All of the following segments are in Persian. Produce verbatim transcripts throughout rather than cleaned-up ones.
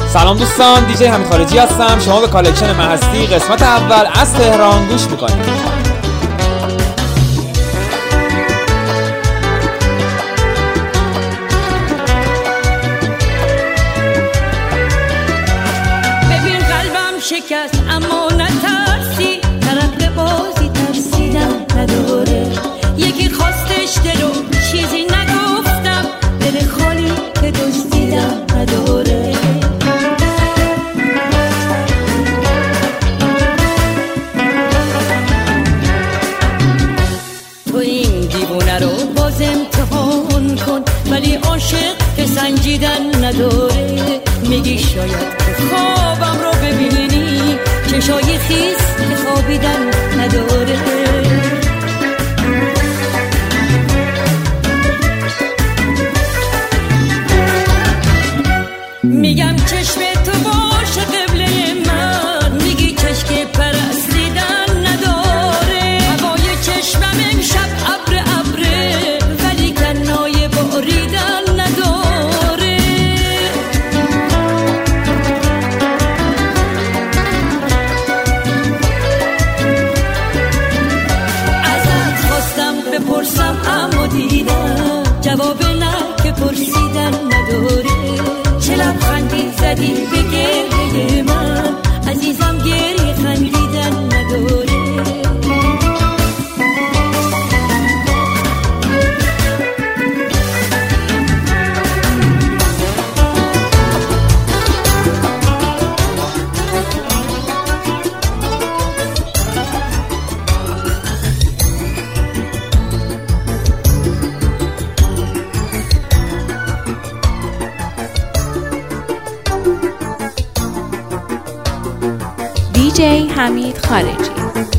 سلام دوستان، دیجی حمید خارجی هستم. شما به کالکشن من هستی قسمت اول از تهران گوش میکنید. شکست اما نترسی، طرف بازی ترسیدم نداره. یکی خواستش دلو چیزی نگفتم، دل خالی که دزدیدم نداره. تو این دیوونه رو باز امتحان کن، ولی عاشق که سنجیدن نداره. میگی شاید که خوابم رو ببینی، چشای خیس که خوابیدن نداره. میگم چشم تو باشه قبله من، میگی چشم پرستیدن نداره. هوای چشمم امشب ابر ابره، ولی کنای باریدن نداره. ازت خواستم بپرسم اما دیدم جواب نه که پرسیدن نداره. چه لبخندی زدی به گریه من، عزیزم گریه خندیدن نداره. دیجی حمید خارجی.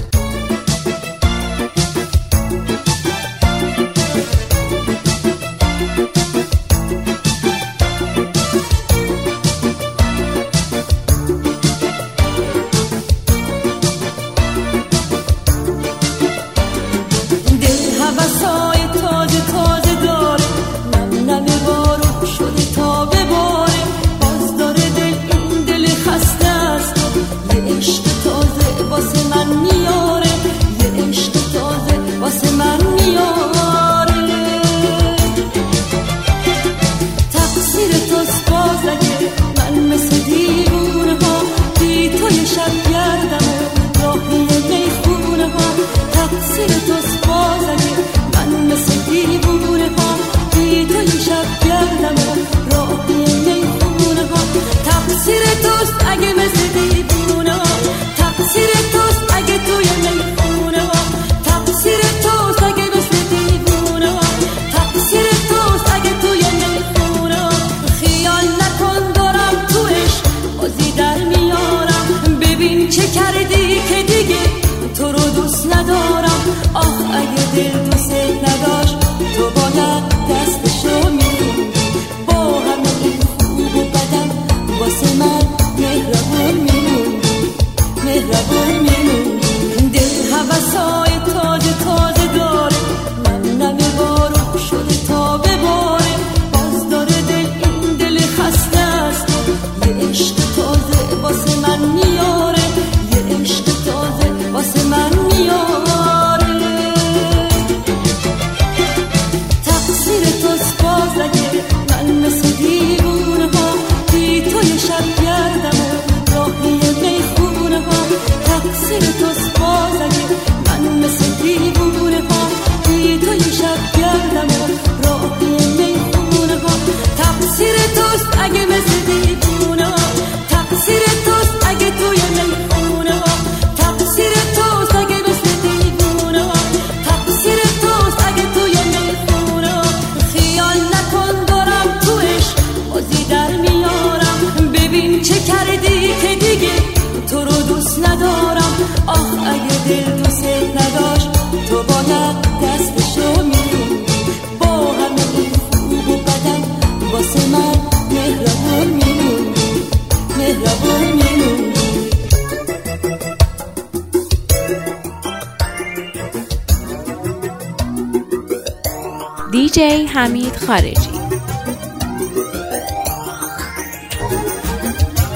دیجی حمید خارجی.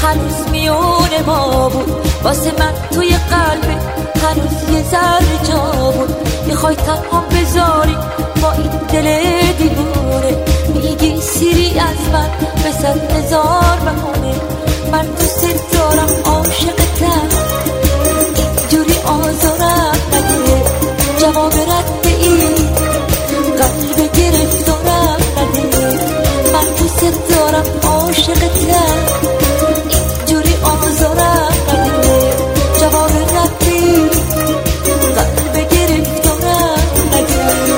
هنوز میونه ما بود، واسه من توی قلبه هنوز یه ذره جا بود. میخوای تنها بذاری با این دل دیواره، میگی سیری از من به صد هزار بهانه. من دوست دارم عاشقتم، اینجوری آزارم نده. جواب رد این قلب گرفتارم نده. من دوست دارم عاشقتم، اینجوری آزارم نده. جواب رد این قلب گرفتارم نده.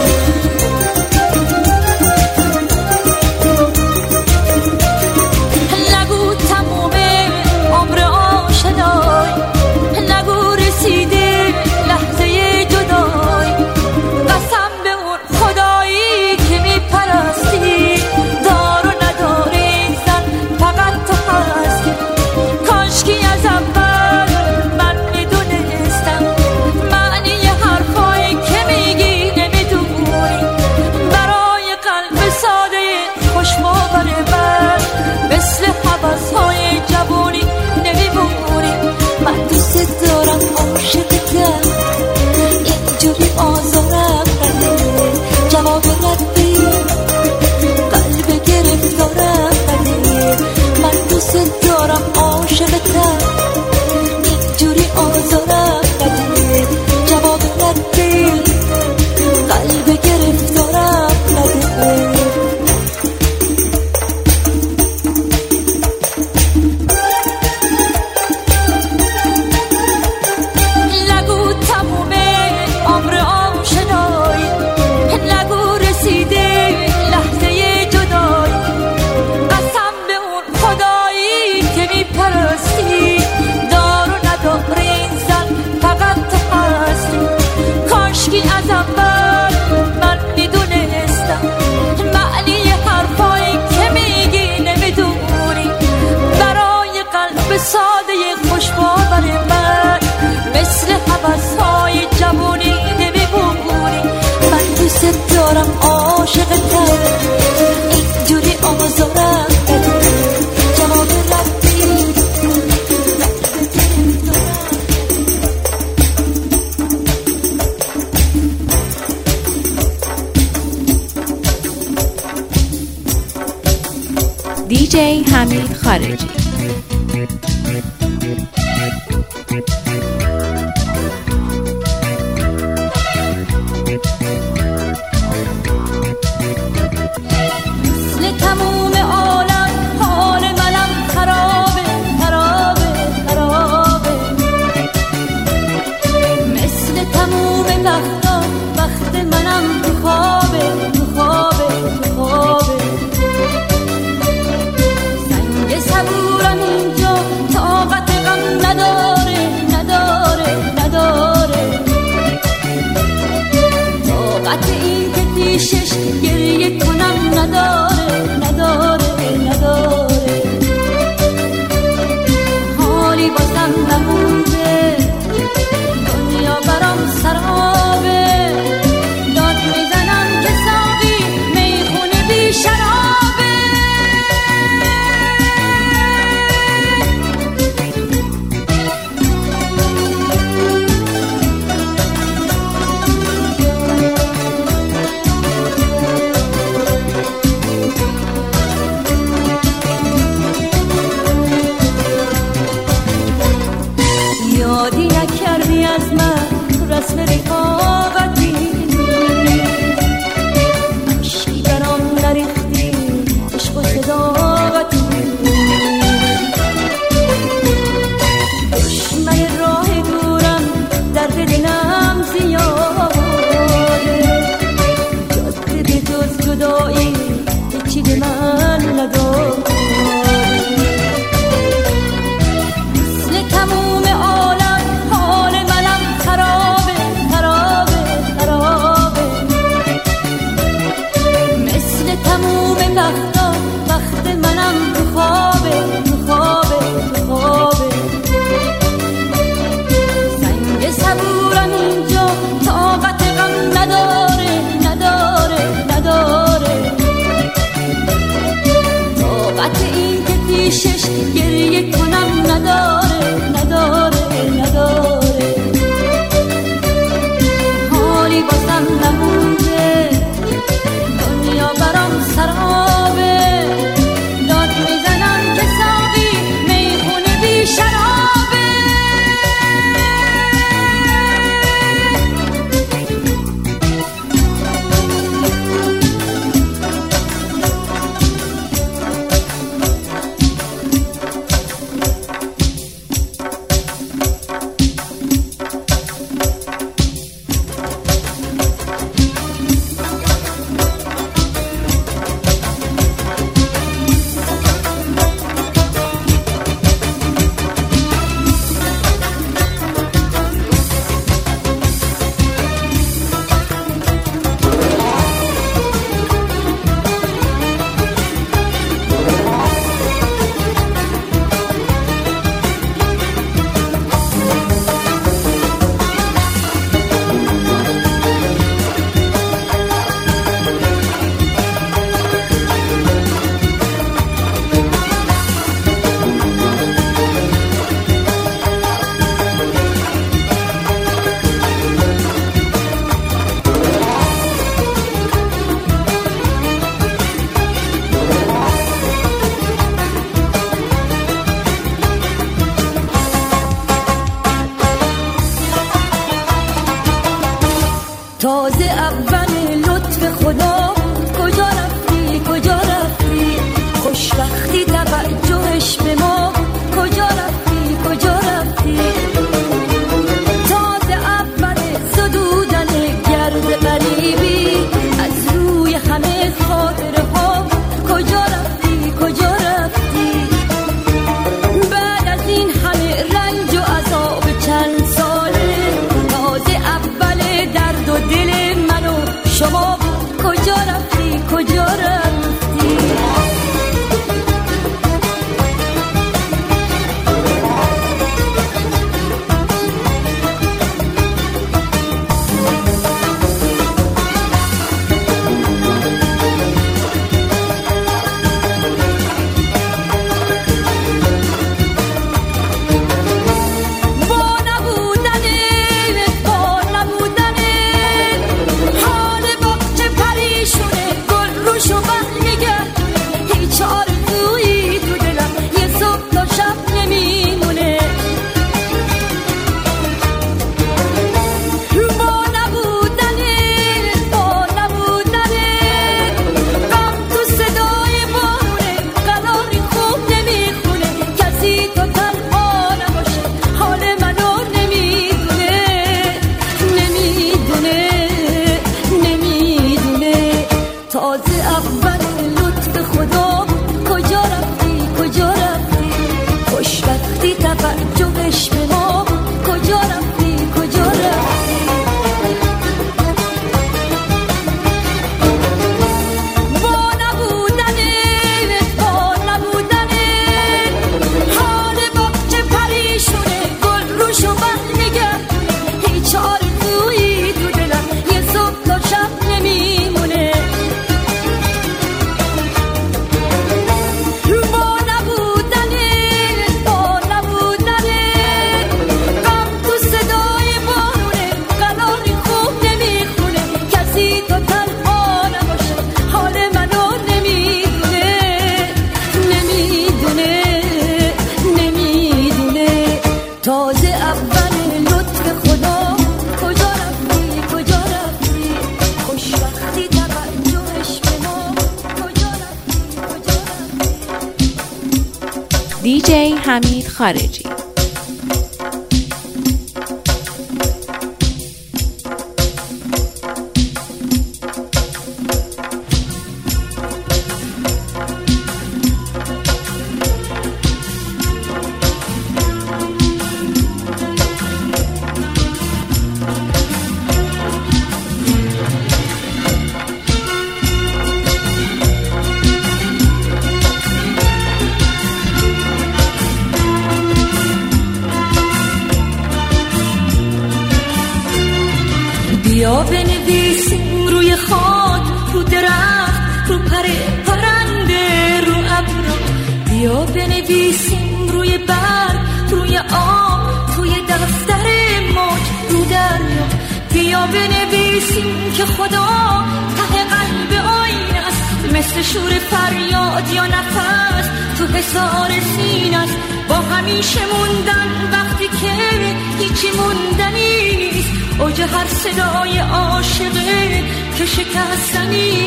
نگو تموم عمر آشنایی، نگو رسیده لحظه جدایی. قسم به اون خدایی که میپرستی، دار و نداری زن فقط تو هستی. کاشکی از اول من میدونستم معنی حرفایی که میگی نمیدونی. برای قلب ساده خوشباور من مثل حوضهای جوانی نمیمونی. من دوست دارم عاشقتم، اینجوری آزارم نده. جواب ردی قلب گرفتارم نده. من دوست دارم عاشقتم، اینجوری آزارم نده. جواب ردی قلب گرفتارم نده. نگو تموم عمر آشنایی، نگو رسیده لحظه جدایی. قسم به اون خدایی که میپرستی، دار و نداری زن فقط تو هستی. کاشکی از اول من میدونستم معنی حرفایی که میگی نمیدونی. برای قلب ساده خوشباور من مثل حوضهای جوانی نمیمونی. من دوست دارم عاشقتم، اینجوری آزارم نده. جواب ردی دی جی حمید خارجی. مثل تموم عالم حال منم خرابه خرابه خرابه. مثل تموم وقتا وقت منم تو خوابه تو خوابه تو خوابه. سنگ صبورم اینجا طاقت غم نداره نداره نداره. طاقت این که پیشش گریه کنم نداره نداره نداره. حالی بازم نمونده، دنیا برام سرابه. داد میزنم که ساقی میخونه بی شرابه. یادی نکردی از من رسم رفاقتی، عشقی برام نریختی عشق و صداقتی. دشمن راه دورم درد دلم زیاده. جاده به جز جدایی هیچی به من نداره. مثل تموم عالم حال منم خرابه خرابه خرابه. مثل تموم وقتا وقت منم تو خوابه تو خوابه تو خوابه. سنگ صبورم اینجا طاقت غم نداره نداره نداره. طاقت این که پیشش گریه کنم دیجی حمید خارجی. بیا بنویسیم روی خاک، رو درخت، رو پر پرنده، رو ابر. بیا بنویسیم روی برگ، روی آب، توی دفتر موج، رو دریا. بیا بنویسیم که خدا ته قلب آینه است، مثل شور فریاد یا نفس تو حصار سینه است. با همیشه موندن وقتی که هیچی موندنی نیست، اوج هر صدای عاشقه که شکستنی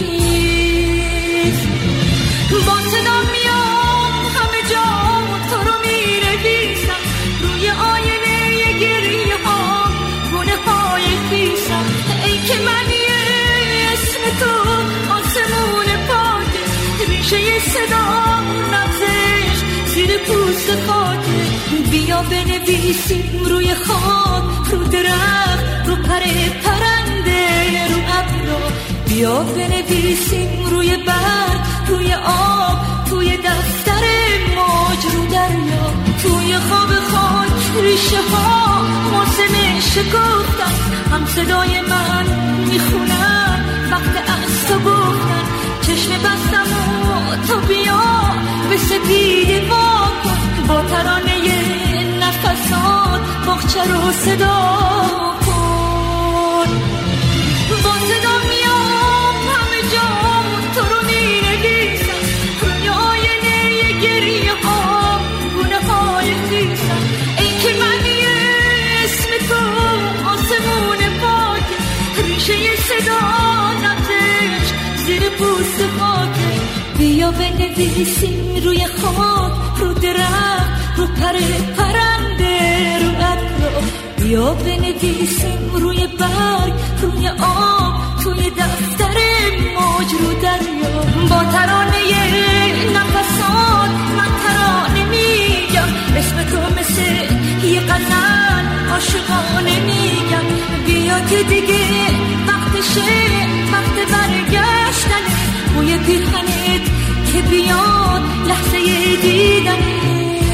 نیست. با صدا میام همه جا تو رو می‌نویسم، روی آینه گریه ها گونه های خیسم. ای که من اسم تو آسمون پاکه، ریشه صدا نبزش زیر پوست خاکه. بیا بنویسیم روی خاک، رو درخت، رو پر پرنده، رو ابر. بیا بنویسیم روی برگ، روی آب، توی دفتر موج، رو دریا. توی خواب خاک ریشه ها موسم شکفتن، هم صدای من میخونن وقت از تو گفتن. چشم بستم و تو بیا به سپیده واکن، با ترانه نفسات باغچه رو صدا کن. با صدا میام همه جا تو رو می‌نویسم، روی آینه گریه ها گونه های خیسم. ای که من اسم تو آسمون پاکه، ریشه صدا نبزش زیر پوست خاکه. بیا بنویسیم روی خاک، رو درخت، رو پر پرنده، رو ابر. بیا بنویسیم روی برگ، روی آب، توی دفتر موج، رو دریا. با ترانه نفسات من ترانه میگم، اسم تو مثل یه غزل عاشقانه میگم. بیا که دیگه وقتشه، وقت برگشتنه، بوی پیرهنت که بیاد لحظه دیدنه.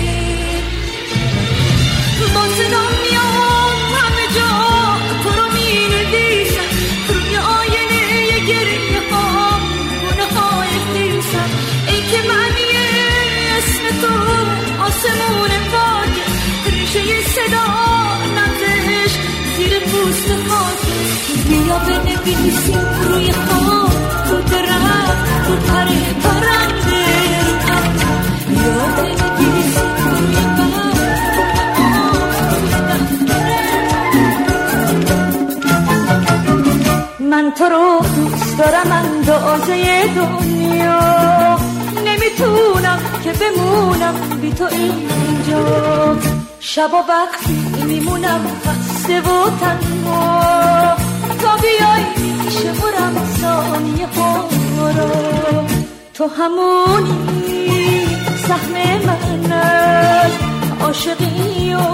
با صدا میام همه جا تو رو می‌نویسم، روی آینه گریه ها گونه های خیسم. ای که من اسم تو آسمون پاکه، ریشه صدا نبزش زیر پوست خاکه. بیا بنویسیم روی خاک، رو درخت، رو پر پرنده، رو ابر. بیا بنویسیم روی برگ. من تو رو دوست دارم اندازه دنیا، نمیتونم که بمونم بی تو اینجا. شب و وقتی میمونم خسته و تنها، تا بیایی شمرم ثانیه ها رو. تو همونی سهم من است، عاشقی و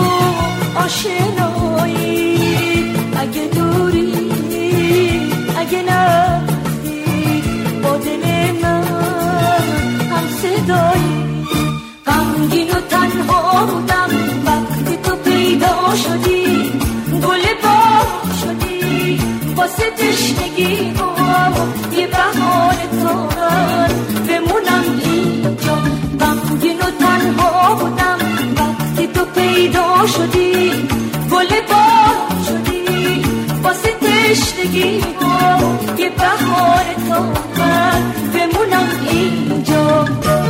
آشنایی. اگه دوری اگه نبودی با دل من هم صدایی. غمگین و تنها بودم وقتی تو پیدا شدی، گل باغ شدی واسه تشنگی و یه بهار تازه بمونم اینجا. غمگین و تنها بودم وقتی تو پیدا شدی، گل باغ شدی واسه تشنگی و یه بهار تازه بمونم اینجا.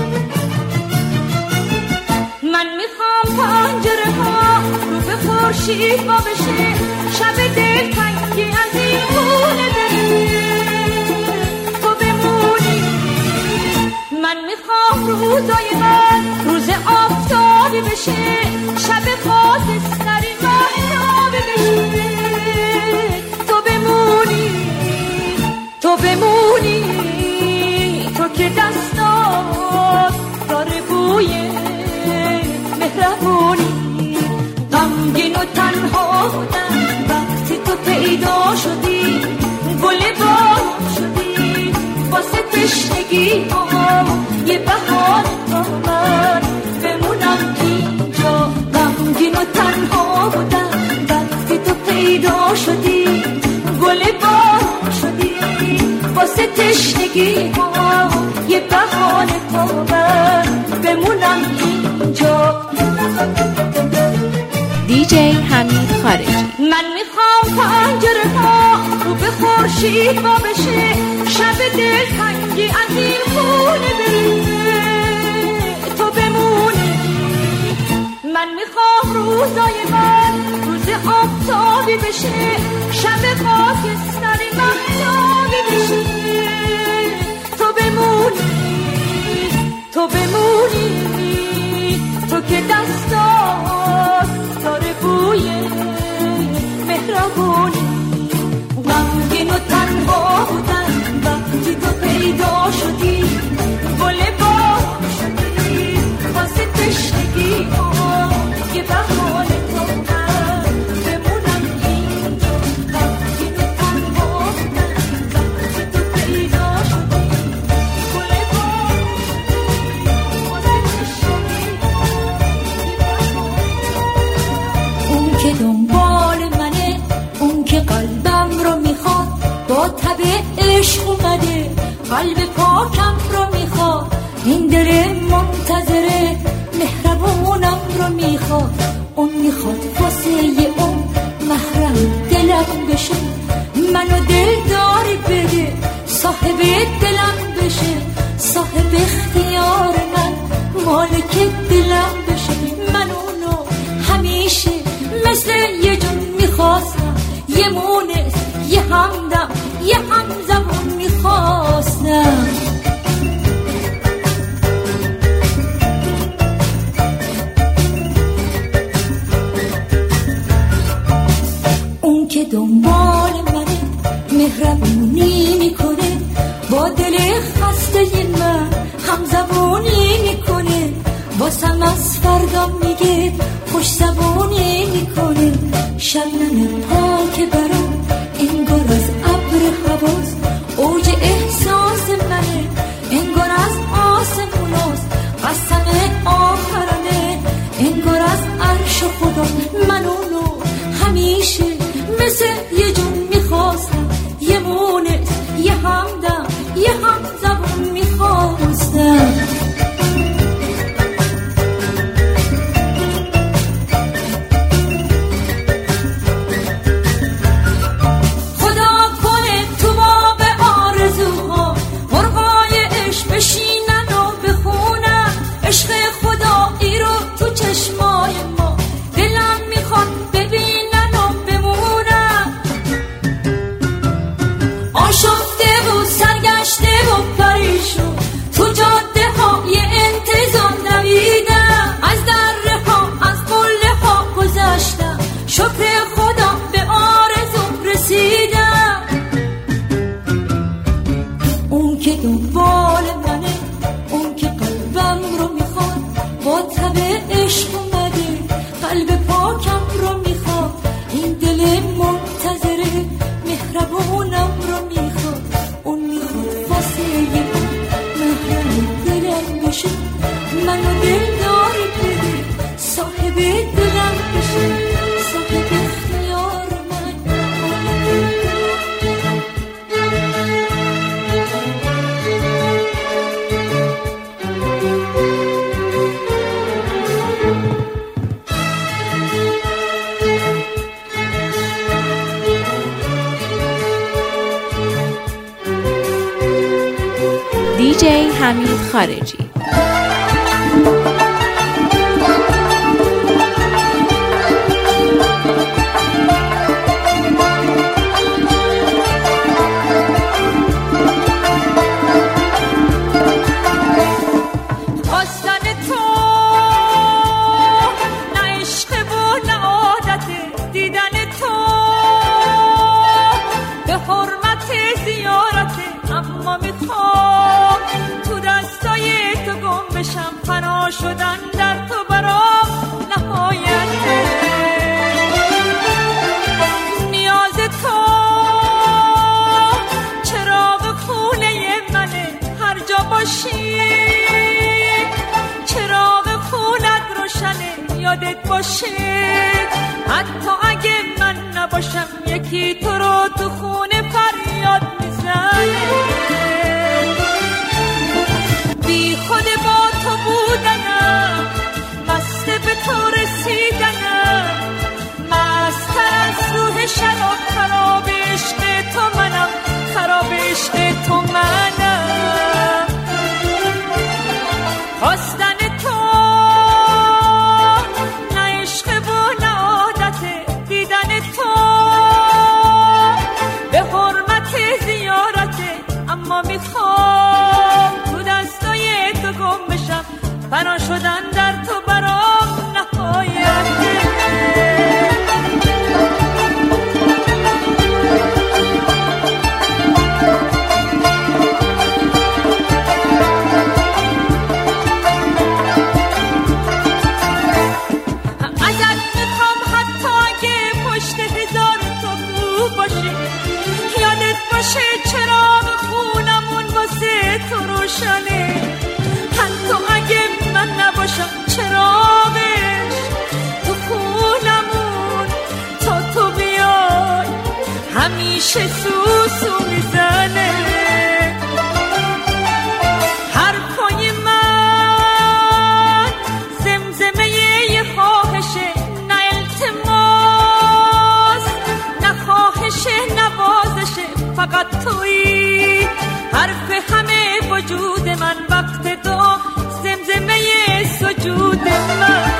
من میخوام پنجره ها رو به خورشید با بشه، شب دلتنگی از این خونه بره تو بمونی. من میخوام روزای من بشه، شب خاکستری مهراب بشه. تو بمونی، تو بمونی، تو که دستات داره بوی مهربونی. غمگین و تنها بودم وقتی تو پیدا شدی، گل بار شدی واسه تشنگی ها، یه بهار با من بمونم اینجا. غمگین و تنها بودم وقتی تو پیدا شدی، گل بار شدی واسه تشنگی ها، یه بهار با من بمونم اینجا. دی جی حمید خارجی. من میخوام پنجره ها رو به خورشید وا بشه، شب دلتنگی از این خونه بره. تو بمونی، من میخوام روزای من روز آفتابی بشه، شب خاکستری مهتابی بشه. تو بمونی، تو بمونی، تو که دستات داره بوی مهربونی. غمگین و تنها بودن وقتی تو پیدا شدی، گل بار شدی واسه تشنگی ها، یه بهار تو من بمونم اینجا. غمگین و تنها بودن وقتی تو پیدا شدی، گل بار شدی واسه تشنگی ها، اون که دنبال منه، اون که قلبم رو میخواد، با تب عشق اومده قلب پاکم رو میخواد. این دل منتظره مهربونم رو میخواد، اون میخواد واسه اون محرم دلم بشه. منو دلداری بده، صاحب دلم بشه، صاحب اختیار من، مالک دلم بشه. من اونو همیشه مثل یه جون میخواستم، یه مونس، یه همدم، یه همزبون میخواستم. اون که دنبال منه مهربونی میکنه، با دل خسته من همزبونی میکنه، واسم از فردا میگه خوش زبونی میکنه. شبنم پاک برام انگار از ابر حواس، اوج احساس منه انگار از آسموناست. قسم آخرانه انگار از عرش خدا. من اونو همیشه مثل یه جون میخواستم، یه مونس، یه همدم، یه همزبون میخواستم. دی جی حمید خارجی. فنا شدن در تو برام نهایته. نیاز تو چراغ خونه منه، هر جا باشی چراغ خونت روشنه، یادت باشه حتی اگه من نباشم یکی تو رو تو خونه فریاد میزنه. بی خود با تو بودنم، مست به تو رسیدنم، مستر از روح شراب، خراب عشق تو منم، خراب عشق تو منم. خواستن تو نه عشق و نه عادته، دیدن تو به حرمت زیارته، اما میخوام تو دستای تو گم بشم، فنا شدن در تو برام نهایته. چراغ خونمون واسه تو روشنه، حتی اگه من نباشم چراغش تو خونمون تا تو بیای همیشه سوسو میزنه. حرفای من زمزمه یه خواهشه، نه التماس نه خواهشه نه بازشه، فقط تویی حرف همه وجود من، وقت تو زمزمه سجود من.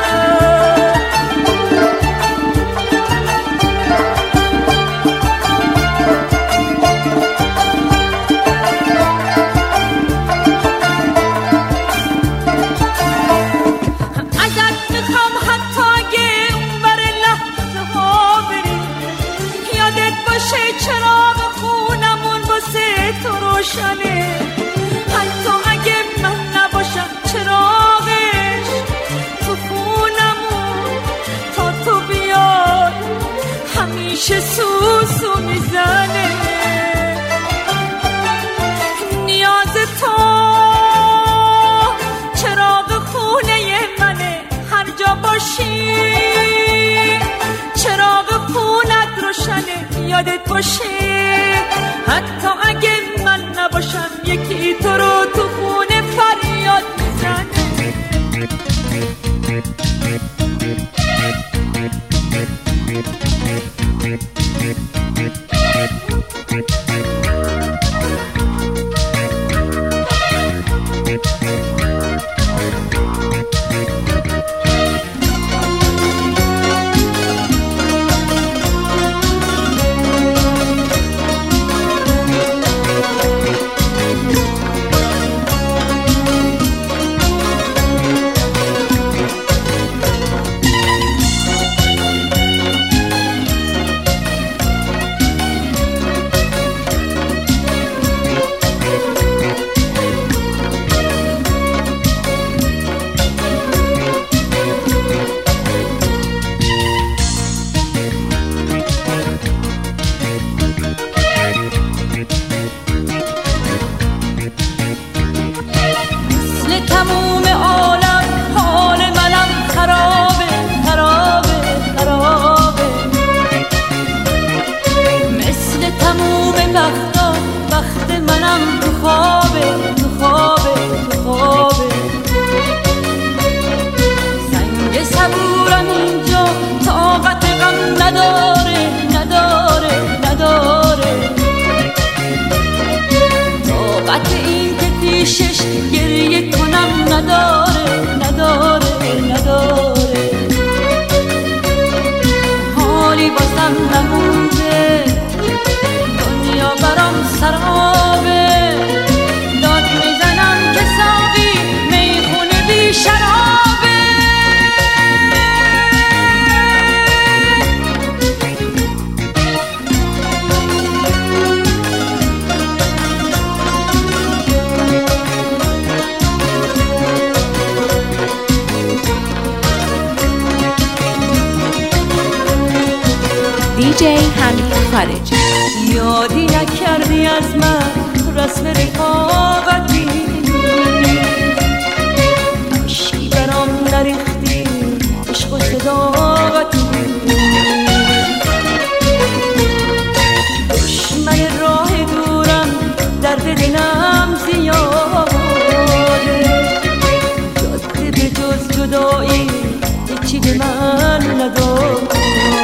ازت میخوام حتی اگه اونور لحظه ها بری، یادت باشه چراغ خونمون واسه تو روشنه، حتی اگه من نباشم چراغش تو خونمون تا تو بیای همیشه سوسو میزنه. نیاز تو چراغ خونه منه، هر جا باشی چراغ خونت روشنه، یادت باشه حتی اگه من نباشم یکی تو رو تو خونه فریاد میزنه. دی جی حمید خارجی. یادی نکردی از من رسم رفاقتی، عشقی برام نریختی عشق و صداقتی، دشمن راه دورم درد دلم زیاده، جاده به جز جدایی هیچی به من نداد.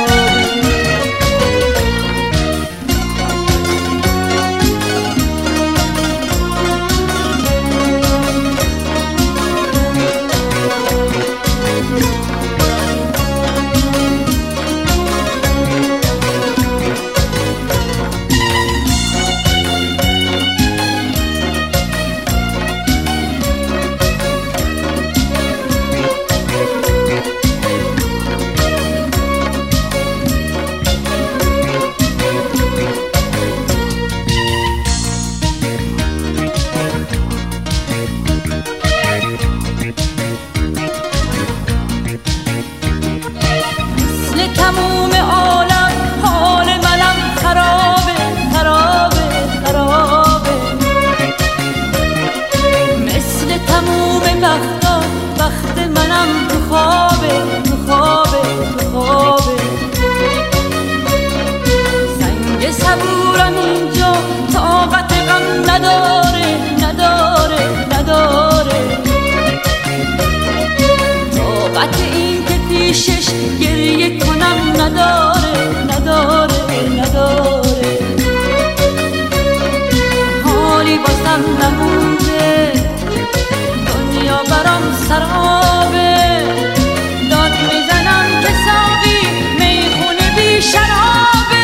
تموم عالم حال منم خرابه خرابه خرابه، مثل تموم وقتا وقت منم تو خوابه تو خوابه تو خوابه، سنگ صبورم اینجا طاقت غم نداره نداره نداره، طاقت این که پیشش گریه کنم نداره نداره نداره، حالی بازم نمونده دنیا برام سرابه، داد میزنم که ساقی میخونه بی شرابه.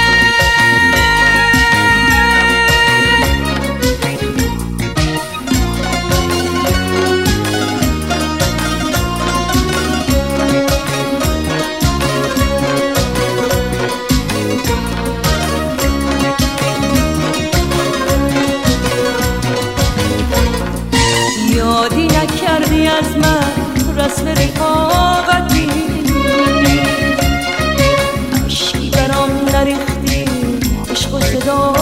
یادی نکردی از من رسم رفاقتی، عشقی برام نریختی عشق و صدا